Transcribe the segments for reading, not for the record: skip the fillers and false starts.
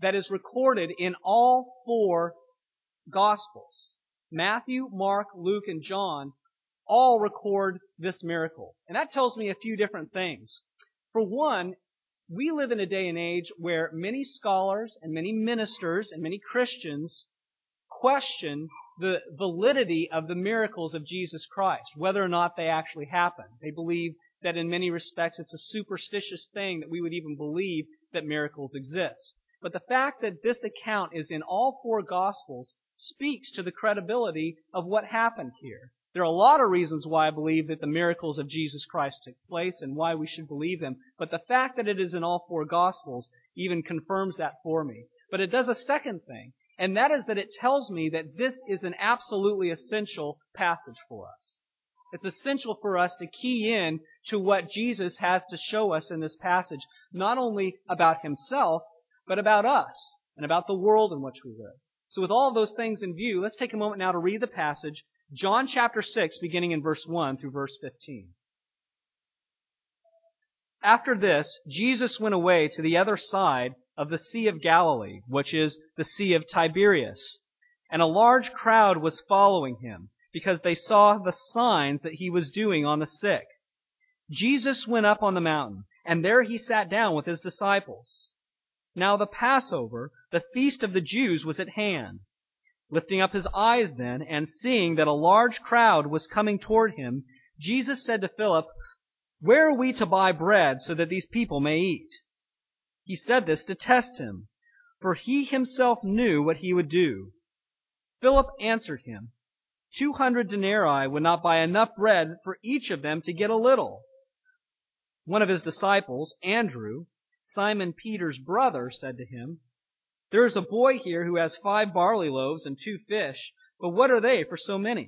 that is recorded in all four Gospels. Matthew, Mark, Luke, and John all record this miracle. And that tells me a few different things. For one, we live in a day and age where many scholars and many ministers and many Christians question the validity of the miracles of Jesus Christ, whether or not they actually happen. They believe that in many respects it's a superstitious thing that we would even believe that miracles exist. But the fact that this account is in all four Gospels speaks to the credibility of what happened here. There are a lot of reasons why I believe that the miracles of Jesus Christ took place and why we should believe them. But the fact that it is in all four Gospels even confirms that for me. But it does a second thing, and that is that it tells me that this is an absolutely essential passage for us. It's essential for us to key in to what Jesus has to show us in this passage, not only about Himself, but about us and about the world in which we live. So with all of those things in view, let's take a moment now to read the passage, John chapter 6, beginning in verse 1 through verse 15. After this, Jesus went away to the other side of the Sea of Galilee, which is the Sea of Tiberias. And a large crowd was following Him, because they saw the signs that He was doing on the sick. Jesus went up on the mountain, and there He sat down with His disciples. Now the Passover, the feast of the Jews, was at hand. Lifting up His eyes then, and seeing that a large crowd was coming toward Him, Jesus said to Philip, "Where are we to buy bread so that these people may eat?" He said this to test Him, for He Himself knew what He would do. Philip answered Him, 200 denarii would not buy enough bread for each of them to get a little. One of His disciples, Andrew, Simon Peter's brother, said to Him, "There is a boy here who has 5 barley loaves and 2 fish, but what are they for so many?"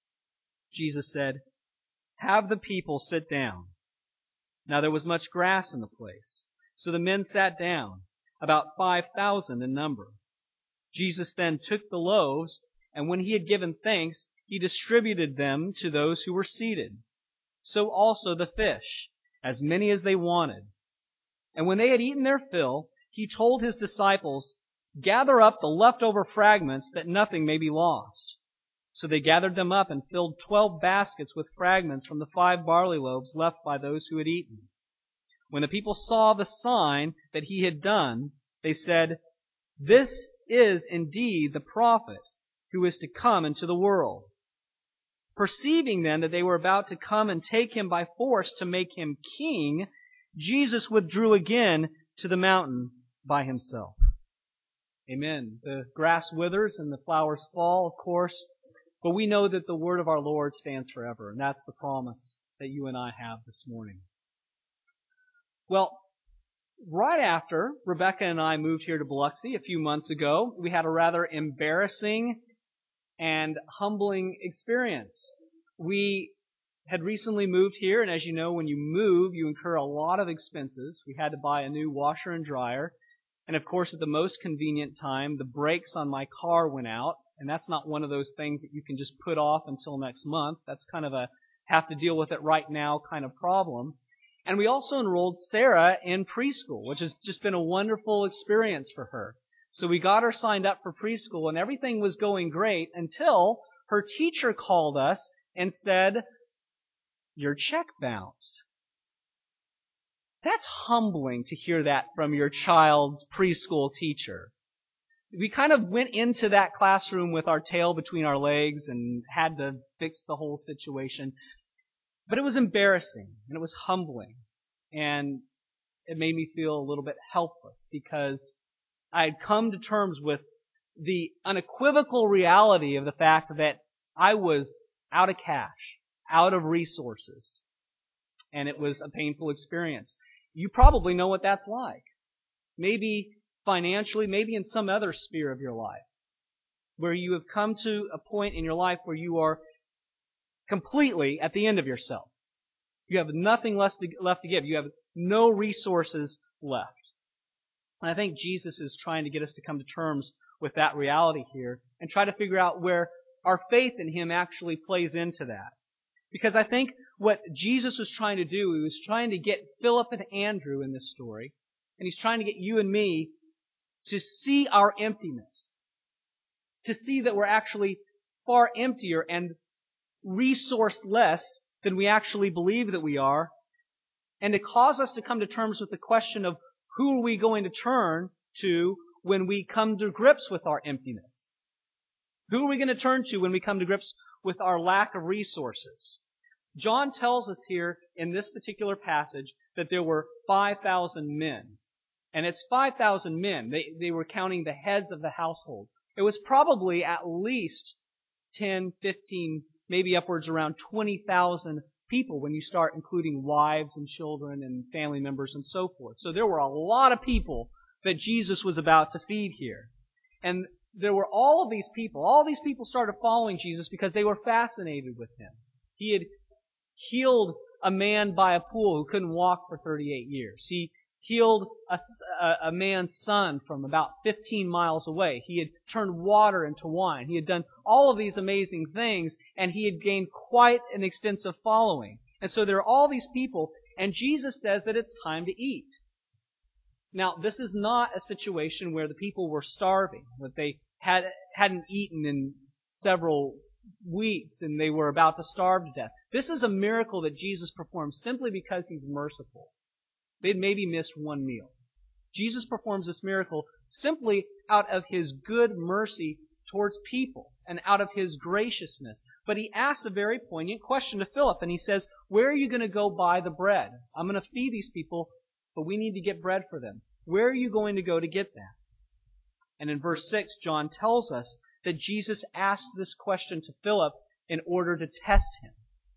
Jesus said, "Have the people sit down." Now there was much grass in the place, so the men sat down, about 5,000 in number. Jesus then took the loaves, and when He had given thanks, He distributed them to those who were seated. So also the fish, as many as they wanted. And when they had eaten their fill, He told His disciples, "Gather up the leftover fragments, that nothing may be lost." So they gathered them up and filled 12 baskets with fragments from the 5 barley loaves left by those who had eaten. When the people saw the sign that He had done, they said, "This is indeed the prophet who is to come into the world." Perceiving then that they were about to come and take Him by force to make Him king, Jesus withdrew again to the mountain by Himself. Amen. The grass withers and the flowers fall, of course, but we know that the word of our Lord stands forever, and that's the promise that you and I have this morning. Well, right after Rebecca and I moved here to Biloxi a few months ago, we had a rather embarrassing and humbling experience. We had recently moved here, and as you know, when you move, you incur a lot of expenses. We had to buy a new washer and dryer. And of course, at the most convenient time, the brakes on my car went out. And that's not one of those things that you can just put off until next month. That's kind of a have to deal with it right now kind of problem. And we also enrolled Sarah in preschool, which has just been a wonderful experience for her. So we got her signed up for preschool, and everything was going great until her teacher called us and said, "Your check bounced." That's humbling to hear that from your child's preschool teacher. We kind of went into that classroom with our tail between our legs and had to fix the whole situation. But it was embarrassing, and it was humbling, and it made me feel a little bit helpless because I had come to terms with the unequivocal reality of the fact that I was out of cash, out of resources, and it was a painful experience. You probably know what that's like. Maybe financially, maybe in some other sphere of your life, where you have come to a point in your life where you are completely at the end of yourself. You have nothing left to give. You have no resources left. And I think Jesus is trying to get us to come to terms with that reality here and try to figure out where our faith in Him actually plays into that. Because I think what Jesus was trying to do, He was trying to get Philip and Andrew in this story, and He's trying to get you and me to see our emptiness, to see that we're actually far emptier and resourceless than we actually believe that we are, and to cause us to come to terms with the question of who are we going to turn to when we come to grips with our emptiness? Who are we going to turn to when we come to grips with our lack of resources? John tells us here in this particular passage that there were 5,000 men. And it's 5,000 men. They were counting the heads of the household. It was probably at least 10, 15, maybe upwards around 20,000 people when you start including wives and children and family members and so forth. So there were a lot of people that Jesus was about to feed here. And there were all of these people. All these people started following Jesus because they were fascinated with Him. He had healed a man by a pool who couldn't walk for 38 years. He healed a man's son from about 15 miles away. He had turned water into wine. He had done all of these amazing things, and he had gained quite an extensive following. And so there are all these people, and Jesus says that it's time to eat. Now, this is not a situation where the people were starving, that they hadn't eaten in several weeks and they were about to starve to death. This is a miracle that Jesus performs simply because He's merciful. They'd maybe missed one meal. Jesus performs this miracle simply out of His good mercy towards people and out of His graciousness. But He asks a very poignant question to Philip, and He says, where are you going to go buy the bread? I'm going to feed these people, but we need to get bread for them. Where are you going to go to get that? And in verse 6, John tells us that Jesus asked this question to Philip in order to test him.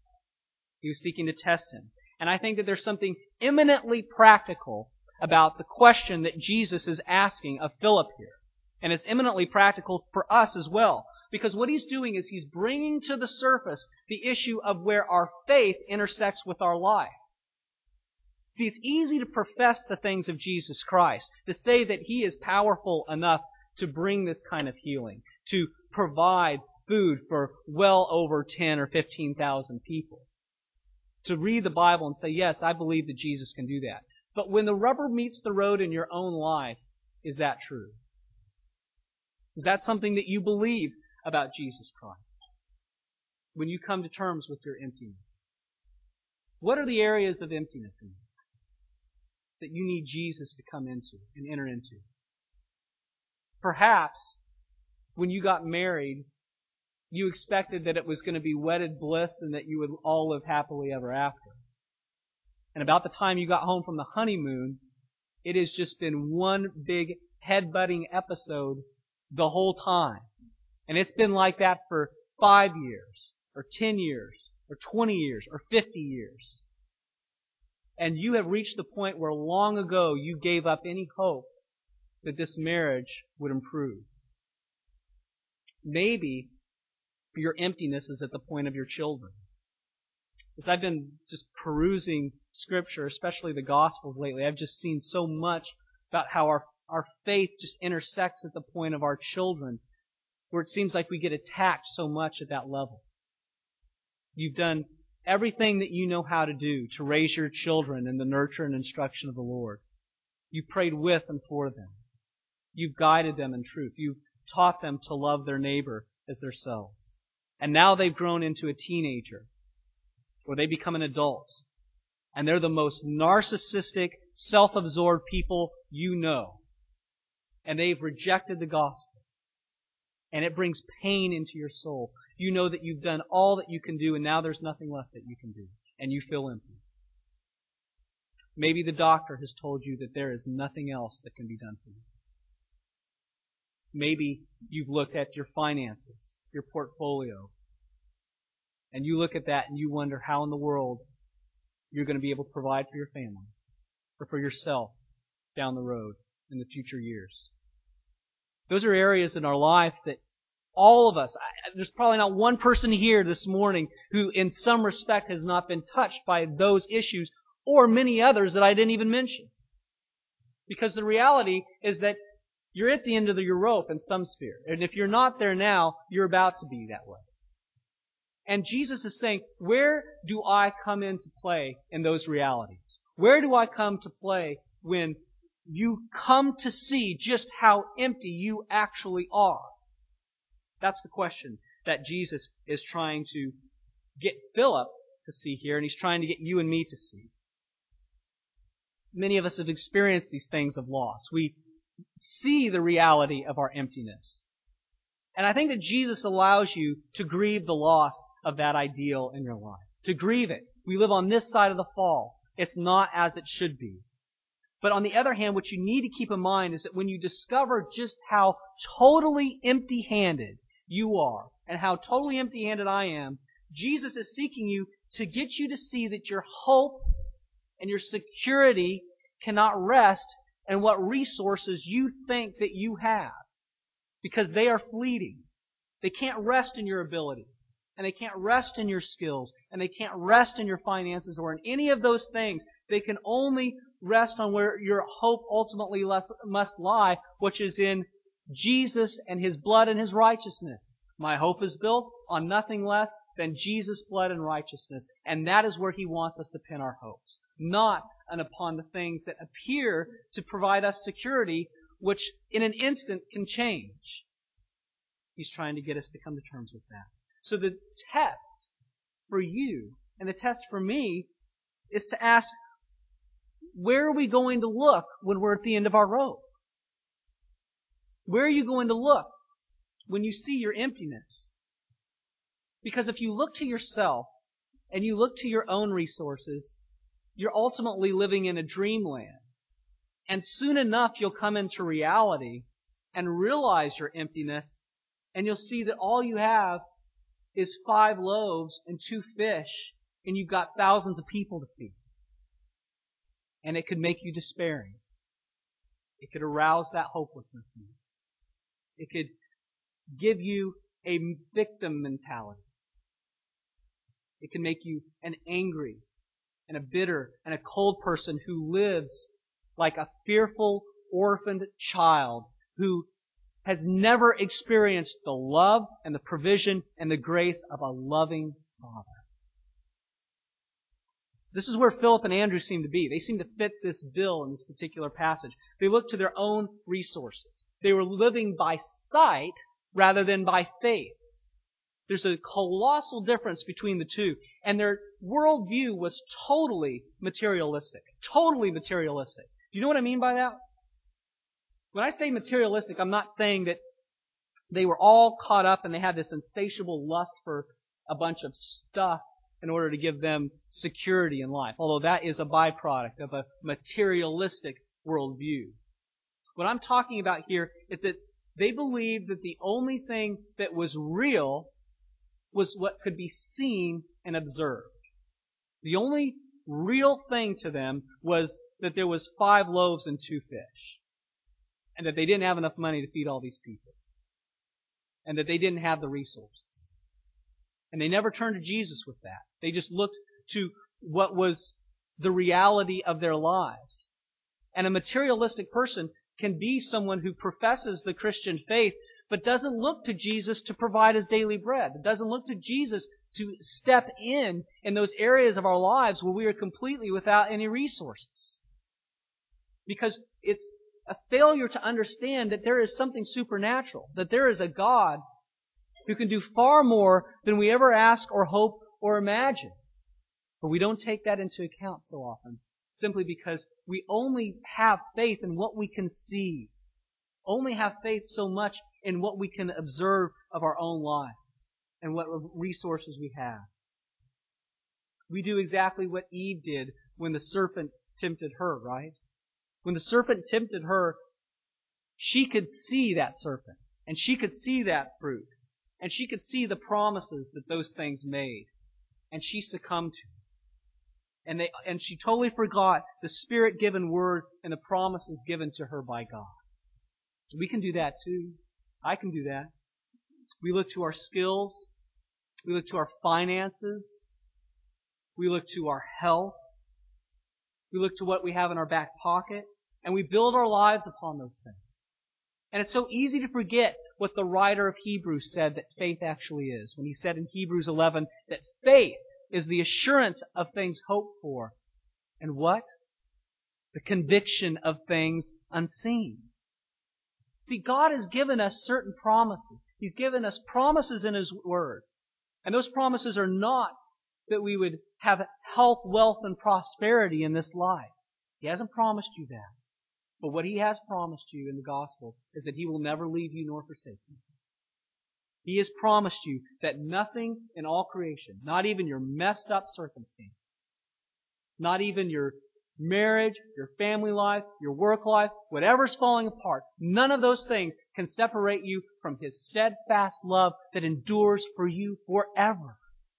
He was seeking to test him. And I think that there's something eminently practical about the question that Jesus is asking of Philip here. And it's eminently practical for us as well. Because what He's doing is He's bringing to the surface the issue of where our faith intersects with our life. See, it's easy to profess the things of Jesus Christ, to say that He is powerful enough to bring this kind of healing, to provide food for well over 10 or 15,000 people. To read the Bible and say, yes, I believe that Jesus can do that. But when the rubber meets the road in your own life, is that true? Is that something that you believe about Jesus Christ? When you come to terms with your emptiness. What are the areas of emptiness in you that you need Jesus to come into and enter into? Perhaps when you got married, you expected that it was going to be wedded bliss and that you would all live happily ever after. And about the time you got home from the honeymoon, it has just been one big headbutting episode the whole time. And it's been like that for 5 years, or 10 years, or 20 years, or 50 years. And you have reached the point where long ago you gave up any hope that this marriage would improve. Maybe your emptiness is at the point of your children. As I've been just perusing Scripture, especially the Gospels lately, I've just seen so much about how our faith just intersects at the point of our children, where it seems like we get attacked so much at that level. You've done everything that you know how to do to raise your children in the nurture and instruction of the Lord. You've prayed with and for them. You've guided them in truth. You've taught them to love their neighbor as themselves. And now they've grown into a teenager, or they become an adult, and they're the most narcissistic, self-absorbed people you know. And they've rejected the gospel. And it brings pain into your soul. You know that you've done all that you can do, and now there's nothing left that you can do. And you feel empty. Maybe the doctor has told you that there is nothing else that can be done for you. Maybe you've looked at your finances, your portfolio, and you look at that and you wonder how in the world you're going to be able to provide for your family or for yourself down the road in the future years. Those are areas in our life that all of us, there's probably not one person here this morning who in some respect has not been touched by those issues or many others that I didn't even mention. Because the reality is that you're at the end of your rope in some sphere. And if you're not there now, you're about to be that way. And Jesus is saying, where do I come into play in those realities? Where do I come to play when you come to see just how empty you actually are. That's the question that Jesus is trying to get Philip to see here, and He's trying to get you and me to see. Many of us have experienced these things of loss. We see the reality of our emptiness. And I think that Jesus allows you to grieve the loss of that ideal in your life. To grieve it. We live on this side of the fall. It's not as it should be. But on the other hand, what you need to keep in mind is that when you discover just how totally empty-handed you are, and how totally empty-handed I am, Jesus is seeking you to get you to see that your hope and your security cannot rest in what resources you think that you have. Because they are fleeting. They can't rest in your abilities. And they can't rest in your skills. And they can't rest in your finances or in any of those things. They can only rest on where your hope ultimately must lie, which is in Jesus and His blood and His righteousness. My hope is built on nothing less than Jesus' blood and righteousness. And that is where He wants us to pin our hopes. Not upon the things that appear to provide us security, which in an instant can change. He's trying to get us to come to terms with that. So the test for you and the test for me is to ask, where are we going to look when we're at the end of our rope? Where are you going to look when you see your emptiness? Because if you look to yourself and you look to your own resources, you're ultimately living in a dreamland. And soon enough, you'll come into reality and realize your emptiness, and you'll see that all you have is 5 loaves and 2 fish, and you've got thousands of people to feed. And it could make you despairing. It could arouse that hopelessness in you. It could give you a victim mentality. It can make you an angry and a bitter and a cold person who lives like a fearful, orphaned child who has never experienced the love and the provision and the grace of a loving Father. This is where Philip and Andrew seem to be. They seem to fit this bill in this particular passage. They look to their own resources. They were living by sight rather than by faith. There's a colossal difference between the two. And their worldview was totally materialistic. Totally materialistic. Do you know what I mean by that? When I say materialistic, I'm not saying that they were all caught up and they had this insatiable lust for a bunch of stuff in order to give them security in life. Although that is a byproduct of a materialistic worldview. What I'm talking about here is that they believed that the only thing that was real was what could be seen and observed. The only real thing to them was that there was 5 loaves and 2 fish. And that they didn't have enough money to feed all these people. And that they didn't have the resources. And they never turned to Jesus with that. They just looked to what was the reality of their lives. And a materialistic person can be someone who professes the Christian faith, but doesn't look to Jesus to provide his daily bread. Doesn't look to Jesus to step in those areas of our lives where we are completely without any resources. Because it's a failure to understand that there is something supernatural, that there is a God who can do far more than we ever ask or hope or imagine. But we don't take that into account so often, simply because we only have faith in what we can see, only have faith so much in what we can observe of our own life and what resources we have. We do exactly what Eve did when the serpent tempted her, right? When the serpent tempted her, she could see that serpent, and she could see that fruit, and she could see the promises that those things made, and she succumbed to it. And she totally forgot the Spirit-given word and the promises given to her by God. So we can do that too. I can do that. We look to our skills. We look to our finances. We look to our health. We look to what we have in our back pocket. And we build our lives upon those things. And it's so easy to forget what the writer of Hebrews said that faith actually is. When he said in Hebrews 11 that faith is the assurance of things hoped for. And what? The conviction of things unseen. See, God has given us certain promises. He's given us promises in His Word. And those promises are not that we would have health, wealth, and prosperity in this life. He hasn't promised you that. But what He has promised you in the gospel is that He will never leave you nor forsake you. He has promised you that nothing in all creation, not even your messed up circumstances, not even your marriage, your family life, your work life, whatever's falling apart, none of those things can separate you from His steadfast love that endures for you forever.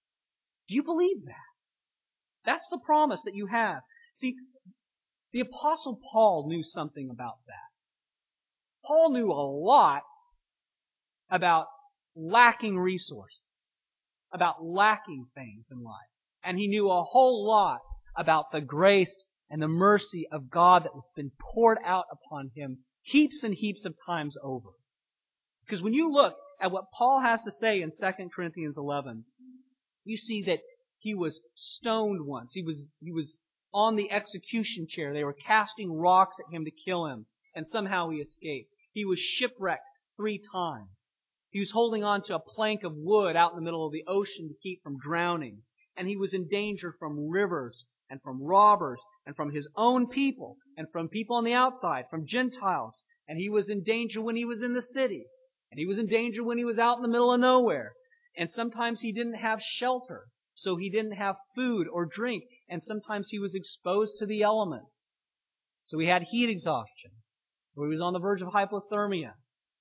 Do you believe that? That's the promise that you have. See, the Apostle Paul knew something about that. Paul knew a lot about lacking resources, about lacking things in life. And he knew a whole lot about the grace and the mercy of God that has been poured out upon him heaps and heaps of times over. Because when you look at what Paul has to say in 2 Corinthians 11, you see that he was stoned once. He was on the execution chair. They were casting rocks at him to kill him, and somehow he escaped. He was shipwrecked 3 times. He was holding on to a plank of wood out in the middle of the ocean to keep from drowning. And he was in danger from rivers and from robbers and from his own people and from people on the outside, from Gentiles. And he was in danger when he was in the city. And he was in danger when he was out in the middle of nowhere. And sometimes he didn't have shelter, so he didn't have food or drink. And sometimes he was exposed to the elements. So he had heat exhaustion, or he was on the verge of hypothermia.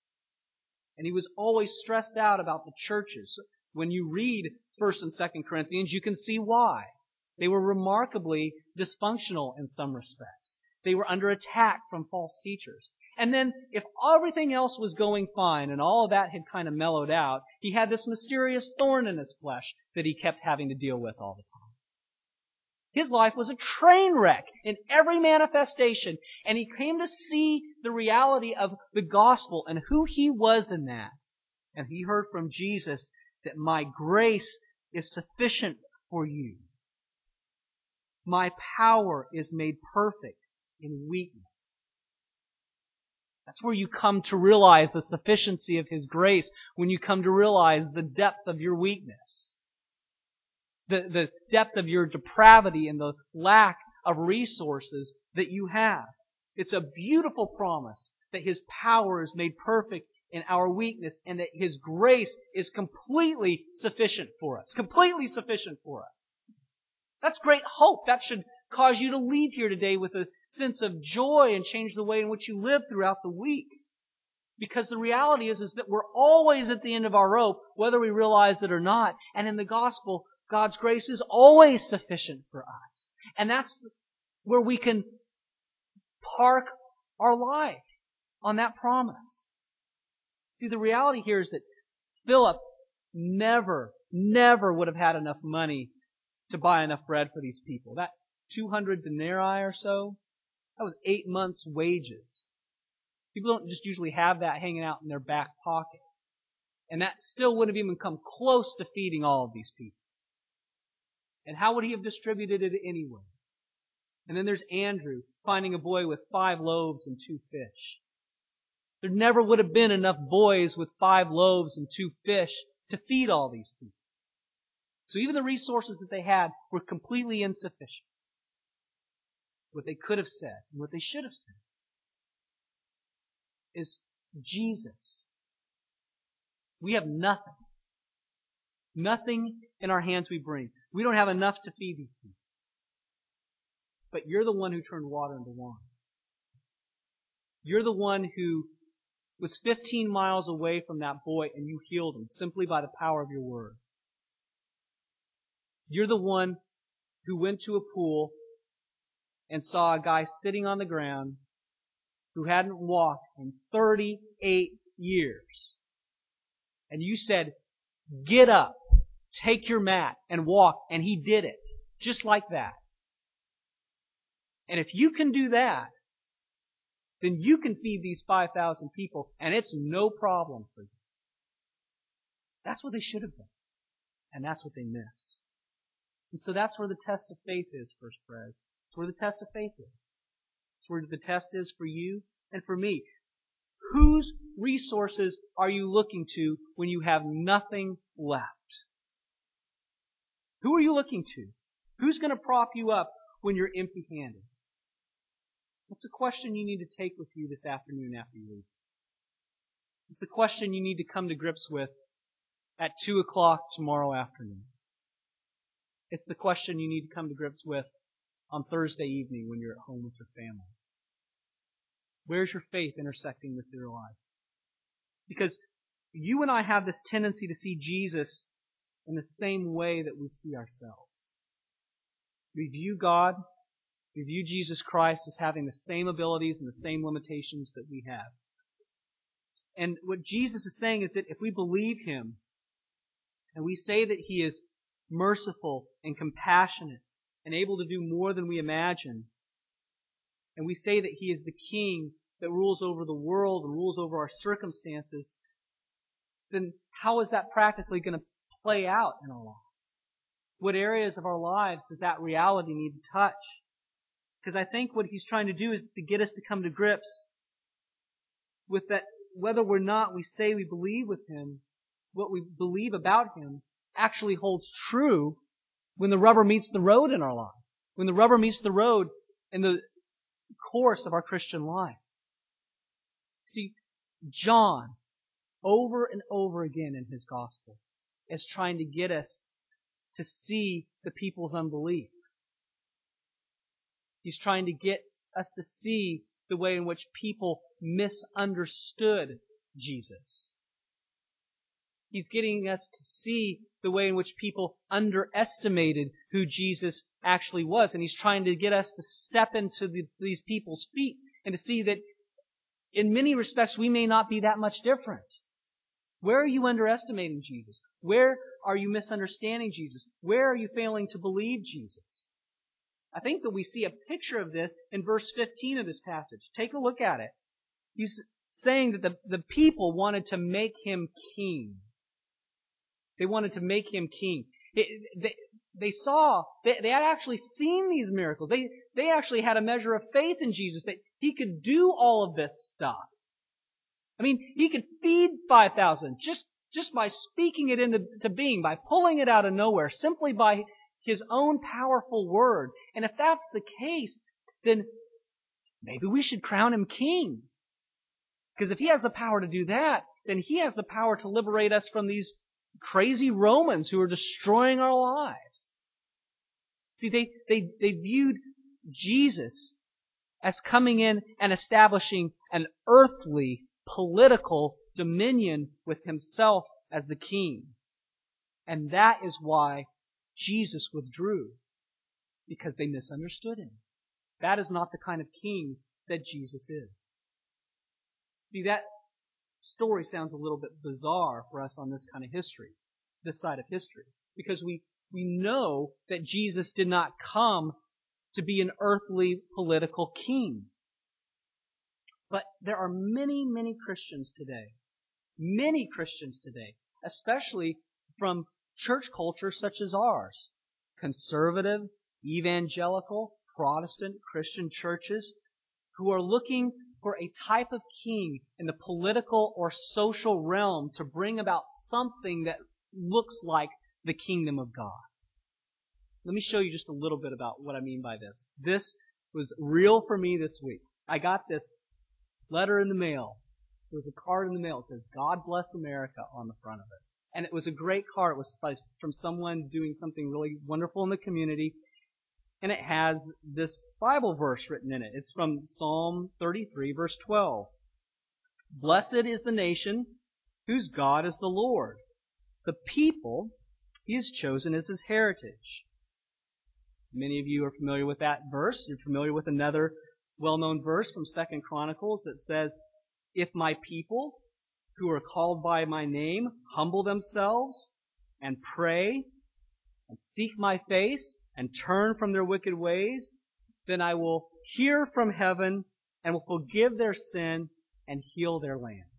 And he was always stressed out about the churches. When you read 1st and 2nd Corinthians, you can see why. They were remarkably dysfunctional in some respects. They were under attack from false teachers. And then, if everything else was going fine and all of that had kind of mellowed out, he had this mysterious thorn in his flesh that he kept having to deal with all the time. His life was a train wreck in every manifestation, and he came to see the reality of the gospel and who he was in that. And he heard from Jesus that my grace is sufficient for you. My power is made perfect in weakness. That's where you come to realize the sufficiency of His grace, when you come to realize the depth of your weakness. The depth of your depravity and the lack of resources that you have. It's a beautiful promise that His power is made perfect in our weakness and that His grace is completely sufficient for us. Completely sufficient for us. That's great hope. That should cause you to leave here today with a sense of joy and change the way in which you live throughout the week. Because the reality is that we're always at the end of our rope, whether we realize it or not. And in the gospel, God's grace is always sufficient for us. And that's where we can park our life on that promise. See, the reality here is that Philip never would have had enough money to buy enough bread for these people. That 200 denarii or so, that was 8 months' wages. People don't just usually have that hanging out in their back pocket. And that still wouldn't have even come close to feeding all of these people. And how would he have distributed it anyway? And then there's Andrew finding a boy with 5 loaves and 2 fish. There never would have been enough boys with 5 loaves and 2 fish to feed all these people. So even the resources that they had were completely insufficient. What they could have said, and what they should have said, is Jesus. We have nothing. Nothing in our hands we bring. We don't have enough to feed these people. But you're the one who turned water into wine. You're the one who was 15 miles away from that boy and you healed him simply by the power of your word. You're the one who went to a pool and saw a guy sitting on the ground who hadn't walked in 38 years. And you said, "Get up, take your mat, and walk." And he did it. Just like that. And if you can do that, then you can feed these 5,000 people, and it's no problem for you. That's what they should have done. And that's what they missed. And so that's where the test of faith is, First Pres. It's where the test of faith is. It's where the test is for you, and for me. Whose resources are you looking to when you have nothing left? Who are you looking to? Who's going to prop you up when you're empty-handed? That's a question you need to take with you this afternoon after you leave. It's a question you need to come to grips with at 2 o'clock tomorrow afternoon. It's the question you need to come to grips with on Thursday evening when you're at home with your family. Where's your faith intersecting with your life? Because you and I have this tendency to see Jesus in the same way that we see ourselves. We view God, we view Jesus Christ as having the same abilities and the same limitations that we have. And what Jesus is saying is that if we believe Him, and we say that He is merciful and compassionate and able to do more than we imagine, and we say that He is the King that rules over the world and rules over our circumstances, then how is that practically going to play out in our lives? What areas of our lives does that reality need to touch? Because I think what He's trying to do is to get us to come to grips with that, whether or not we say we believe with Him, what we believe about Him actually holds true when the rubber meets the road in our life. When the rubber meets the road in the course of our Christian life. See, John, over and over again in his gospel, is trying to get us to see the people's unbelief. He's trying to get us to see the way in which people misunderstood Jesus. He's getting us to see the way in which people underestimated who Jesus actually was. And He's trying to get us to step into these people's feet and to see that in many respects we may not be that much different. Where are you underestimating Jesus? Where are you misunderstanding Jesus? Where are you failing to believe Jesus? I think that we see a picture of this in verse 15 of this passage. Take a look at it. He's saying that the people wanted to make Him king. They wanted to make Him king. They had actually seen these miracles. They actually had a measure of faith in Jesus that He could do all of this stuff. I mean, He could feed 5,000 just by speaking it into being, by pulling it out of nowhere, simply by His own powerful word. And if that's the case, then maybe we should crown Him king. Because if He has the power to do that, then He has the power to liberate us from these crazy Romans who are destroying our lives. See, they viewed Jesus as coming in and establishing an earthly political dominion with Himself as the king. And that is why Jesus withdrew, because they misunderstood Him. That is not the kind of king that Jesus is. See, that story sounds a little bit bizarre for us on this kind of history, this side of history, because we know that Jesus did not come to be an earthly political king. But there are many, many Christians today, especially from church culture such as ours, conservative, evangelical, Protestant Christian churches, who are looking for a type of king in the political or social realm to bring about something that looks like the kingdom of God. Let me show you just a little bit about what I mean by this. This was real for me this week. I got this letter in the mail. It was a card in the mail. It says, "God bless America" on the front of it. And it was a great card. It was from someone doing something really wonderful in the community. And it has this Bible verse written in it. It's from Psalm 33, verse 12. "Blessed is the nation whose God is the Lord, the people He has chosen as His heritage." Many of you are familiar with that verse. You're familiar with another well-known verse from 2 Chronicles that says, "If my people, who are called by my name, humble themselves and pray and seek my face and turn from their wicked ways, then I will hear from heaven and will forgive their sin and heal their land."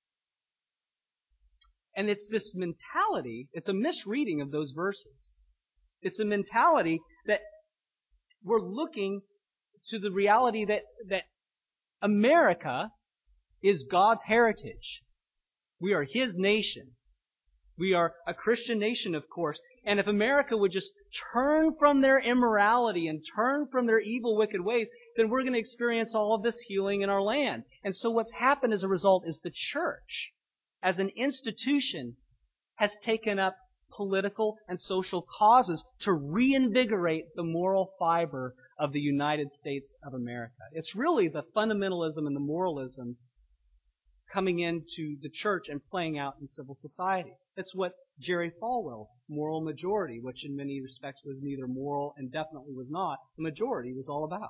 And it's this mentality, it's a misreading of those verses. It's a mentality that we're looking to the reality that America is God's heritage. We are His nation. We are a Christian nation, of course. And if America would just turn from their immorality and turn from their evil, wicked ways, then we're going to experience all of this healing in our land. And so what's happened as a result is the church, as an institution, has taken up political and social causes to reinvigorate the moral fiber of the United States of America. It's really the fundamentalism and the moralism coming into the church and playing out in civil society. That's what Jerry Falwell's moral majority, which in many respects was neither moral and definitely was not, the majority was all about.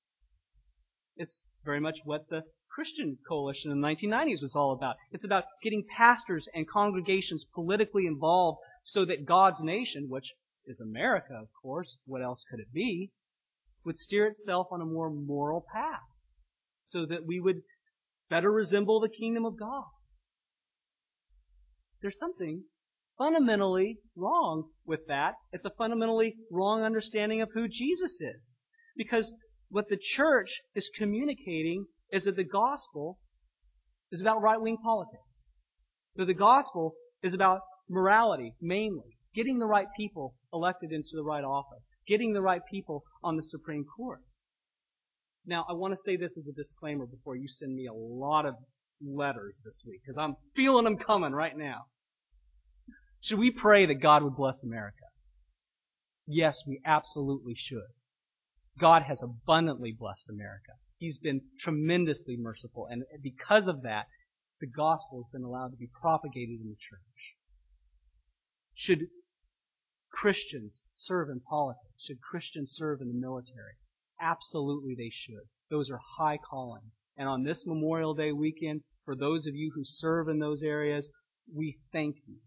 It's very much what the Christian coalition in the 1990s was all about. It's about getting pastors and congregations politically involved so that God's nation, which is America, of course, what else could it be, would steer itself on a more moral path so that we would better resemble the kingdom of God. There's something fundamentally wrong with that. It's a fundamentally wrong understanding of who Jesus is. Because what the church is communicating is that the gospel is about right-wing politics. That the gospel is about morality, mainly. Getting the right people elected into the right office. Getting the right people on the Supreme Court. Now, I want to say this as a disclaimer before you send me a lot of letters this week, because I'm feeling them coming right now. Should we pray that God would bless America? Yes, we absolutely should. God has abundantly blessed America. He's been tremendously merciful, and because of that, the gospel has been allowed to be propagated in the church. Should Christians serve in politics? Should Christians serve in the military? Absolutely they should. Those are high callings. And on this Memorial Day weekend, for those of you who serve in those areas, we thank you.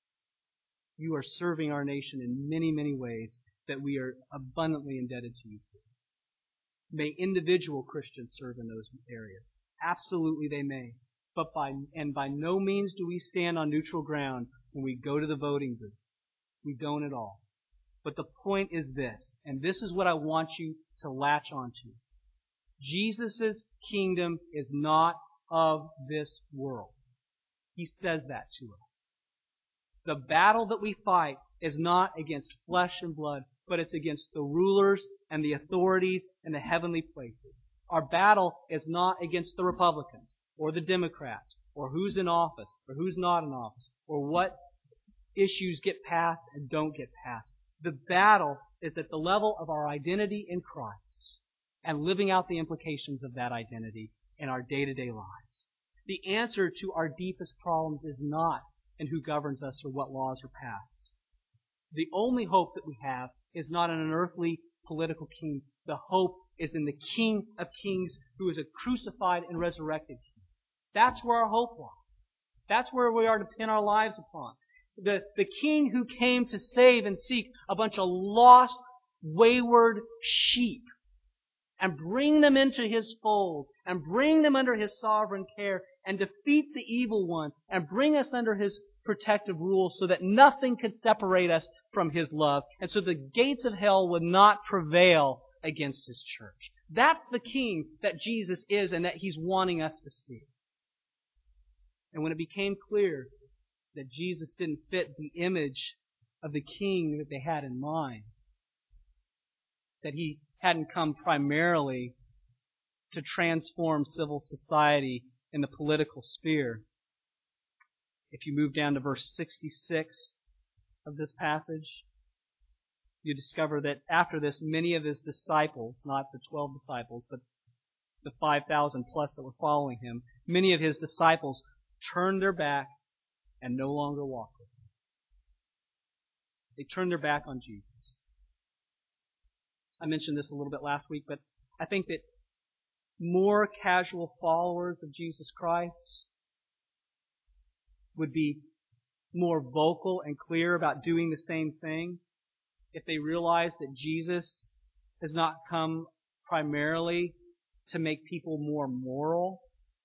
You are serving our nation in many, many ways that we are abundantly indebted to you for. May individual Christians serve in those areas. Absolutely they may. But by no means do we stand on neutral ground when we go to the voting booth. We don't at all. But the point is this, and this is what I want you to latch onto. Jesus' kingdom is not of this world. He says that to us. The battle that we fight is not against flesh and blood, but it's against the rulers and the authorities in the heavenly places. Our battle is not against the Republicans or the Democrats or who's in office or who's not in office or what issues get passed and don't get passed. The battle is at the level of our identity in Christ and living out the implications of that identity in our day-to-day lives. The answer to our deepest problems is not in who governs us or what laws are passed. The only hope that we have is not in an earthly political king. The hope is in the King of Kings who is a crucified and resurrected King. That's where our hope lies. That's where we are to pin our lives upon. The King who came to save and seek a bunch of lost, wayward sheep and bring them into His fold and bring them under His sovereign care and defeat the evil one and bring us under His protective rule so that nothing could separate us from His love and so the gates of hell would not prevail against His church. That's the King that Jesus is and that He's wanting us to see. And when it became clear that Jesus didn't fit the image of the king that they had in mind, that He hadn't come primarily to transform civil society in the political sphere. If you move down to verse 66 of this passage, you discover that after this, many of His disciples, not the 12 disciples, but the 5,000 plus that were following Him, many of His disciples turned their back and no longer walked with Him. They turned their back on Jesus. I mentioned this a little bit last week, but I think that more casual followers of Jesus Christ would be more vocal and clear about doing the same thing if they realized that Jesus has not come primarily to make people more moral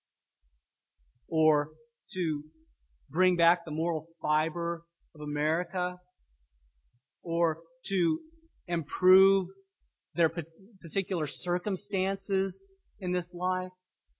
or to bring back the moral fiber of America or to improve their particular circumstances in this life.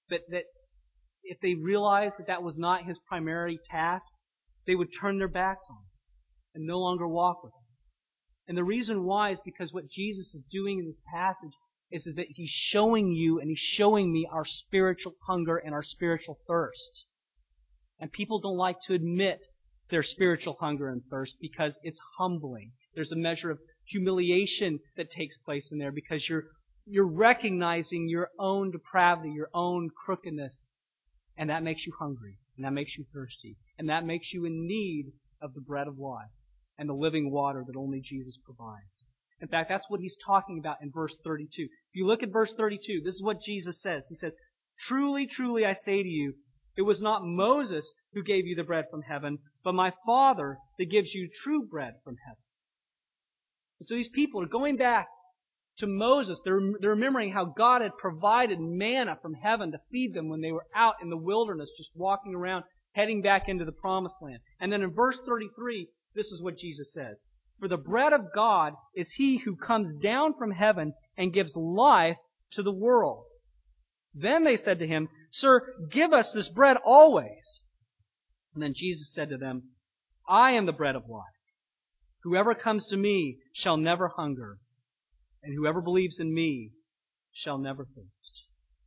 but that if they realized that that was not his primary task, they would turn their backs on him and no longer walk with him. And the reason why is because what Jesus is doing in this passage is that he's showing you and he's showing me our spiritual hunger and our spiritual thirst. And people don't like to admit their spiritual hunger and thirst because it's humbling. There's a measure of humiliation that takes place in there because you're recognizing your own depravity, your own crookedness, and that makes you hungry, and that makes you thirsty, and that makes you in need of the bread of life and the living water that only Jesus provides. In fact, that's what he's talking about in verse 32. If you look at verse 32, this is what Jesus says. He says, "Truly, truly, I say to you, it was not Moses who gave you the bread from heaven, but my Father that gives you true bread from heaven." And so these people are going back to Moses. They're remembering how God had provided manna from heaven to feed them when they were out in the wilderness, just walking around, heading back into the promised land. And then in verse 33, this is what Jesus says. "For the bread of God is he who comes down from heaven and gives life to the world." Then they said to him, "Sir, give us this bread always." And then Jesus said to them, "I am the bread of life. Whoever comes to me shall never hunger, and whoever believes in me shall never thirst."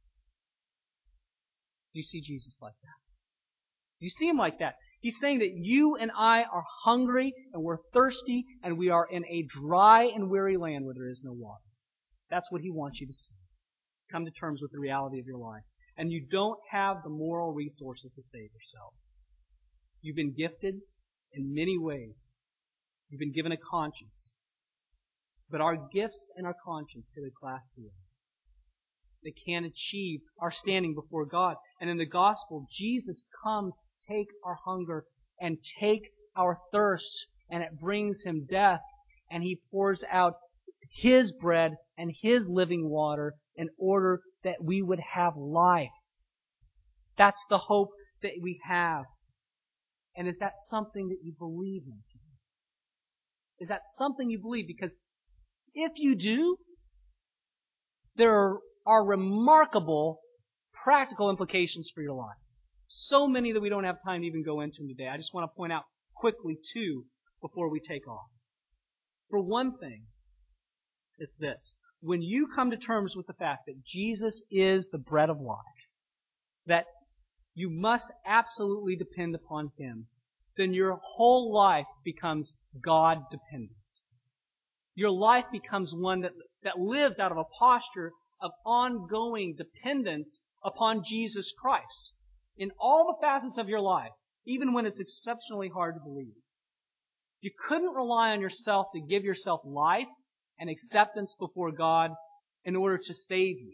Do you see Jesus like that? Do you see him like that? He's saying that you and I are hungry and we're thirsty and we are in a dry and weary land where there is no water. That's what he wants you to see. Come to terms with the reality of your life. And you don't have the moral resources to save yourself. You've been gifted in many ways. You've been given a conscience. But our gifts and our conscience hit a glass ceiling. They can't achieve our standing before God. And in the gospel, Jesus comes to take our hunger and take our thirst, and it brings him death, and he pours out his bread and his living water in order that we would have life. That's the hope that we have. And is that something that you believe in today? Is that something you believe? Because if you do, there are remarkable practical implications for your life. So many that we don't have time to even go into today. I just want to point out quickly two before we take off. For one thing, it's this. When you come to terms with the fact that Jesus is the bread of life, that you must absolutely depend upon him, then your whole life becomes God-dependent. Your life becomes one that lives out of a posture of ongoing dependence upon Jesus Christ in all the facets of your life, even when it's exceptionally hard to believe. You couldn't rely on yourself to give yourself life and acceptance before God in order to save you.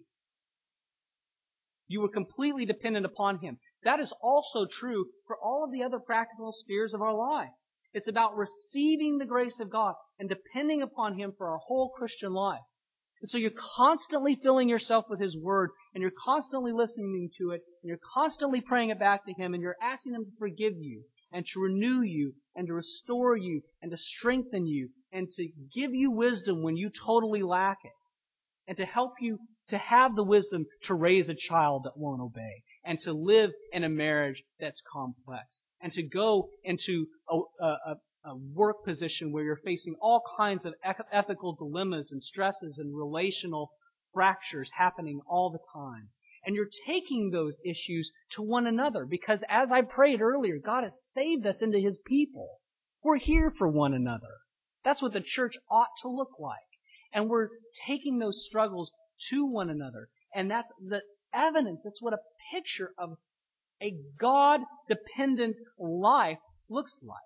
You were completely dependent upon him. That is also true for all of the other practical spheres of our life. It's about receiving the grace of God and depending upon him for our whole Christian life. And so you're constantly filling yourself with his word, and you're constantly listening to it, and you're constantly praying it back to him, and you're asking him to forgive you, and to renew you, and to restore you, and to strengthen you, and to give you wisdom when you totally lack it, and to help you to have the wisdom to raise a child that won't obey, and to live in a marriage that's complex, and to go into a work position where you're facing all kinds of ethical dilemmas and stresses and relational fractures happening all the time. And you're taking those issues to one another because, as I prayed earlier, God has saved us into his people. We're here for one another. That's what the church ought to look like. And we're taking those struggles to one another. And that's the evidence, that's what a picture of a God-dependent life looks like.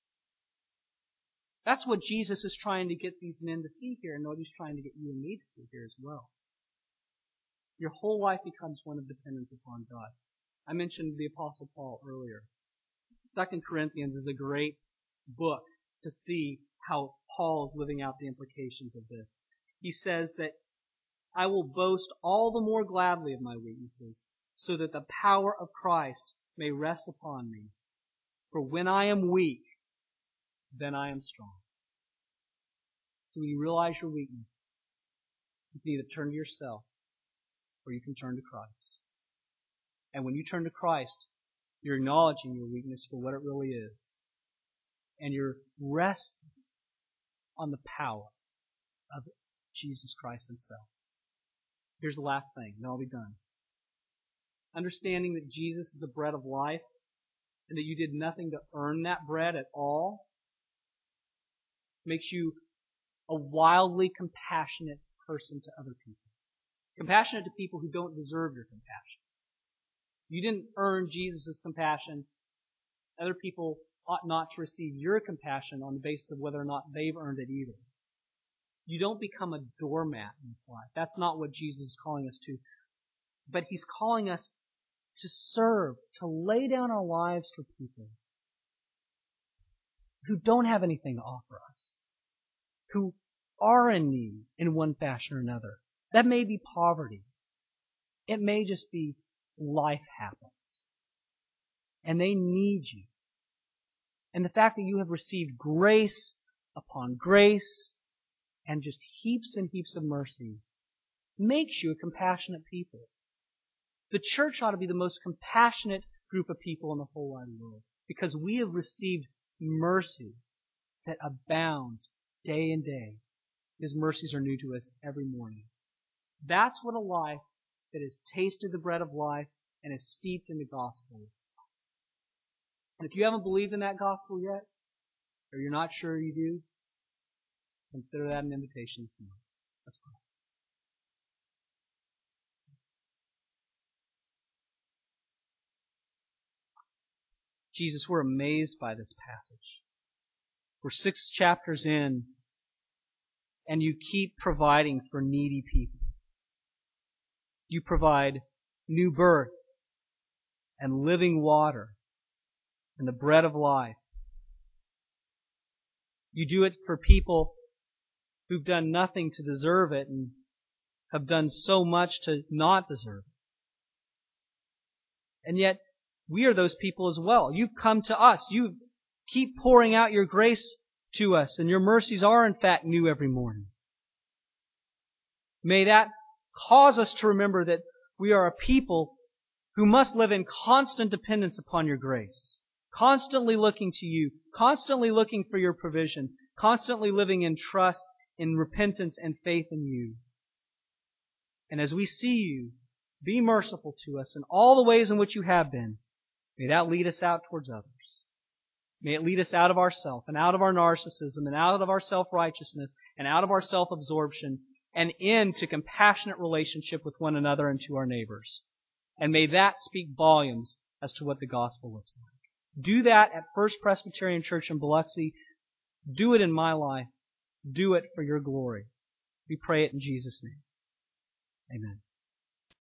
That's what Jesus is trying to get these men to see here, and what he's trying to get you and me to see here as well. Your whole life becomes one of dependence upon God. I mentioned the Apostle Paul earlier. 2 Corinthians is a great book to see how Paul is living out the implications of this. He says that I will boast all the more gladly of my weaknesses, so that the power of Christ may rest upon me. For when I am weak, then I am strong. So when you realize your weakness, you can either turn to yourself or you can turn to Christ. And when you turn to Christ, you're acknowledging your weakness for what it really is. And you're resting on the power of Jesus Christ Himself. Here's the last thing, and I'll be done. Understanding that Jesus is the bread of life, and that you did nothing to earn that bread at all, makes you a wildly compassionate person to other people. Compassionate to people who don't deserve your compassion. You didn't earn Jesus' compassion. Other people ought not to receive your compassion on the basis of whether or not they've earned it either. You don't become a doormat in this life. That's not what Jesus is calling us to. But He's calling us to serve, to lay down our lives for people who don't have anything to offer us, who are in need in one fashion or another. That may be poverty. It may just be life happens. And they need you. And the fact that you have received grace upon grace and just heaps and heaps of mercy makes you a compassionate people. The church ought to be the most compassionate group of people in the whole wide world because we have received mercy that abounds day and day. His mercies are new to us every morning. That's what a life that has tasted the bread of life and is steeped in the gospel is. And if you haven't believed in that gospel yet, or you're not sure you do, consider that an invitation this morning. Let's pray. Jesus, we're amazed by this passage. We're 6 chapters in, and you keep providing for needy people. You provide new birth and living water and the bread of life. You do it for people who've done nothing to deserve it and have done so much to not deserve it. And yet, we are those people as well. You've come to us. You keep pouring out your grace to us, and your mercies are in fact new every morning. May that cause us to remember that we are a people who must live in constant dependence upon your grace, constantly looking to you, constantly looking for your provision, constantly living in trust, in repentance and faith in you. And as we see you, be merciful to us in all the ways in which you have been. May that lead us out towards others. May it lead us out of ourself and out of our narcissism and out of our self-righteousness and out of our self-absorption and into compassionate relationship with one another and to our neighbors. And may that speak volumes as to what the gospel looks like. Do that at First Presbyterian Church in Biloxi. Do it in my life. Do it for your glory. We pray it in Jesus' name. Amen.